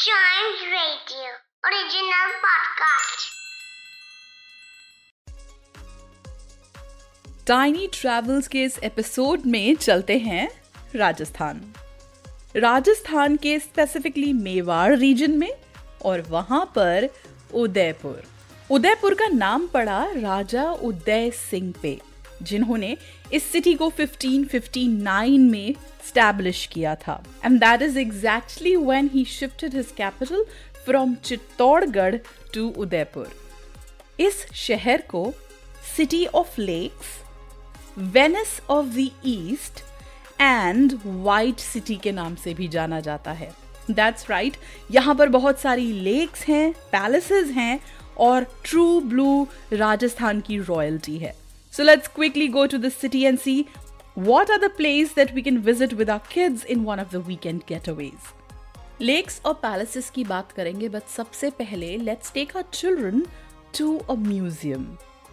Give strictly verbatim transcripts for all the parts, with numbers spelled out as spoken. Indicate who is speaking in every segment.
Speaker 1: Giant Radio original podcast.
Speaker 2: Tiny travels के इस episode में चलते हैं राजस्थान राजस्थान के स्पेसिफिकली मेवाड़ रीजन में और वहां पर उदयपुर उदयपुर का नाम पड़ा राजा उदय सिंह पे, जिन्होंने इस सिटी को फिफ्टीन फिफ्टी नाइन में स्टैब्लिश किया था and that is exactly when he shifted his capital from Chittorgarh to Udaipur. इस शहर को city of lakes, Venice of the East and white city के नाम से भी जाना जाता है। दैट्स राइट, यहाँ पर बहुत सारी लेक्स हैं, पैलेसेस हैं और ट्रू ब्लू राजस्थान की रॉयल्टी है। So let's quickly go to the city and see what are the places that we can visit with our kids in one of the weekend getaways. Lakes और palaces की बात करेंगे, but सबसे पहले let's take our children to a museum.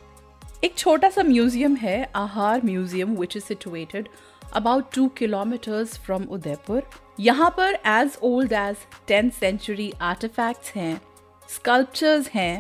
Speaker 2: एक छोटा सा museum है, Ahar museum, which is situated about two kilometers from Udaipur. यहाँ पर as old as tenth century artifacts हैं, sculptures हैं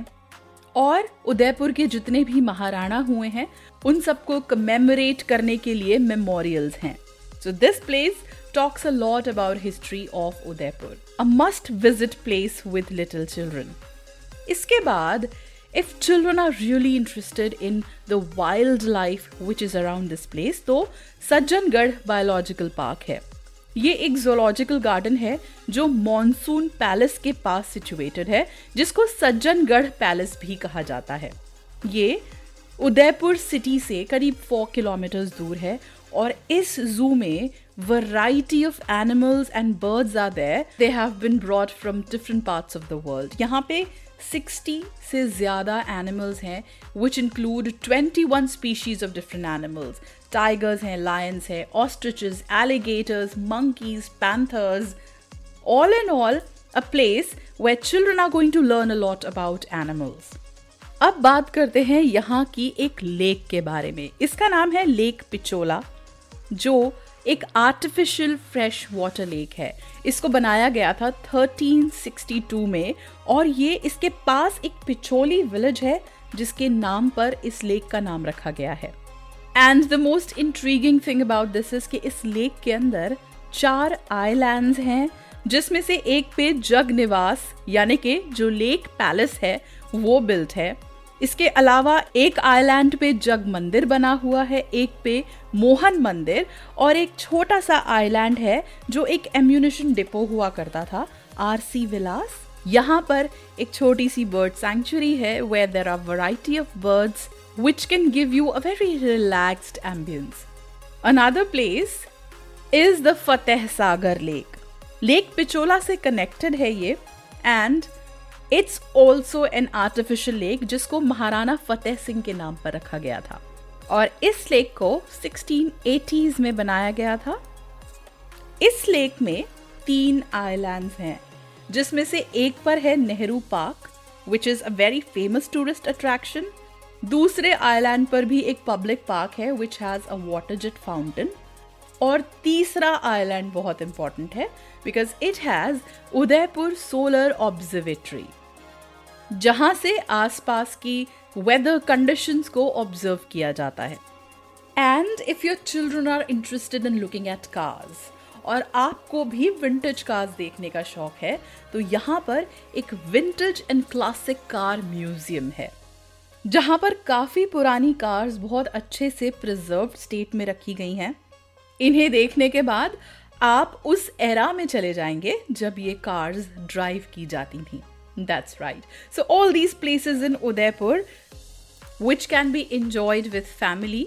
Speaker 2: और उदयपुर के जितने भी महाराणा हुए हैं उन सबको कमेमोरेट करने के लिए मेमोरियल्स हैं। So this place talks a lot about history of Udaipur, a must visit place with little children. इसके बाद if children are really interested in the wild life which is around this place, तो Sajjangarh biological park है। ये एक zoological garden है जो monsoon palace के पास situated है, जिसको सज्जनगढ़ पैलेस भी कहा जाता है। ये उदयपुर सिटी से करीब फोर किलोमीटर दूर है और इस जू में variety of animals and birds are there. They have been brought from different parts of the world. यहाँ पे सिक्सटी से ज्यादा एनिमल्स हैं which include twenty one species of different animals. Tigers हैं, लायंस हैं, ostriches, alligators, monkeys, panthers. All in all a place where children are going to learn a lot about animals. अब बात करते हैं यहाँ की एक लेक के बारे में। इसका नाम है लेक पिचोला, जो एक आर्टिफिशियल फ्रेश वाटर लेक है। इसको बनाया गया था थर्टीन सिक्सटी टू में और ये इसके पास एक पिचोली विलेज है जिसके नाम पर इस लेक का नाम रखा गया है। And the most intriguing thing about this is कि इस लेक के अंदर चार आइलैंड्स हैं, जिसमें से एक पे जग निवास यानी कि जो लेक पैलेस है वो बिल्ट है। इसके अलावा एक आइलैंड पे जग मंदिर बना हुआ है, एक पे मोहन मंदिर और एक छोटा सा आइलैंड है जो एक एम्यूनिशन डिपो हुआ करता था, आरसी विलास। यहाँ पर एक छोटी सी बर्ड सैंक्चुरी है where there are variety of birds which can give you a very relaxed ambience. Another place is the Fateh Sagar Lake. Lake Pichola से connected है ये and it's also an artificial lake जिसको महाराणा फतेह सिंह के नाम पर रखा गया था और इस लेक को सिक्सटीन एटीज़ में बनाया गया था। इस लेक में तीन आइलैंड्स हैं, जिसमें से एक पर है Nehru park which is a very famous tourist attraction। दूसरे आइलैंड पर भी एक पब्लिक पार्क है which has a water jet fountain और तीसरा आइलैंड बहुत इंपॉर्टेंट है because it has Udaipur solar observatory, जहां से आसपास की वेदर कंडीशंस को ऑब्जर्व किया जाता है। And if your children are interested in looking at cars और आपको भी विंटेज कार्स देखने का शौक है, तो यहाँ पर एक vintage and classic car museum है जहां पर काफी पुरानी कार्स बहुत अच्छे से प्रिजर्व्ड स्टेट में रखी गई हैं। इन्हें देखने के बाद आप उस एरा में चले जाएंगे जब ये कार्स ड्राइव की जाती थी। That's right. So all these places in Udaipur which can be enjoyed with family,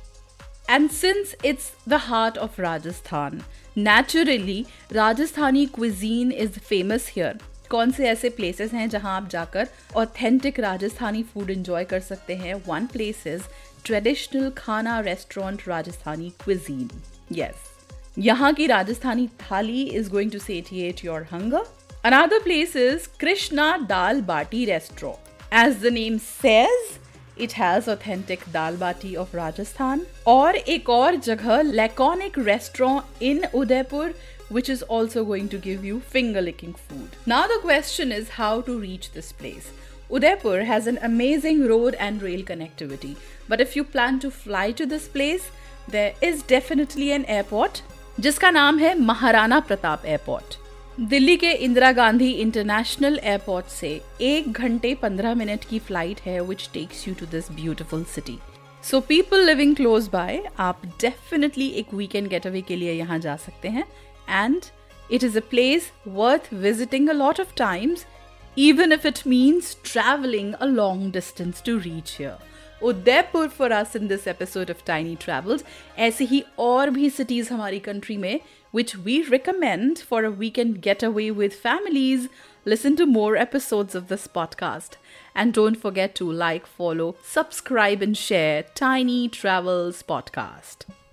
Speaker 2: and since it's the heart of Rajasthan, naturally Rajasthani cuisine is famous here. कौन से ऐसे प्लेसेस हैं जहां आप जाकर ऑथेंटिक राजस्थानी फूड एंजॉय कर सकते हैं? One place is traditional khana restaurant Rajasthani cuisine. Yes, यहाँ की Rajasthani thali is going to satiate your hunger. Another place is Krishna dal bati restaurant. As the name says, it has authentic dal bati of Rajasthan. और एक और जगह Laconic restaurant in Udaipur which is also going to give you finger-licking food. Now the question is how to reach this place. Udaipur has an amazing road and rail connectivity, but if you plan to fly to this place, there is definitely an airport जिसका नाम है Maharana Pratap airport. Delhi के Indira Gandhi international airport से एक घंटे पंद्रह minute की flight है which takes you to this beautiful city. So people living close by, आप definitely एक weekend getaway के लिए यहाँ जा सकते हैं and it is a place worth visiting a lot of times, even if it means traveling a long distance to reach here. Udaipur for us in this episode of Tiny Travels. ऐसे ही और भी cities हमारी country में which we recommend for a weekend getaway with families. Listen to more episodes of this podcast. And don't forget to like, follow, subscribe and share Tiny Travels Podcast.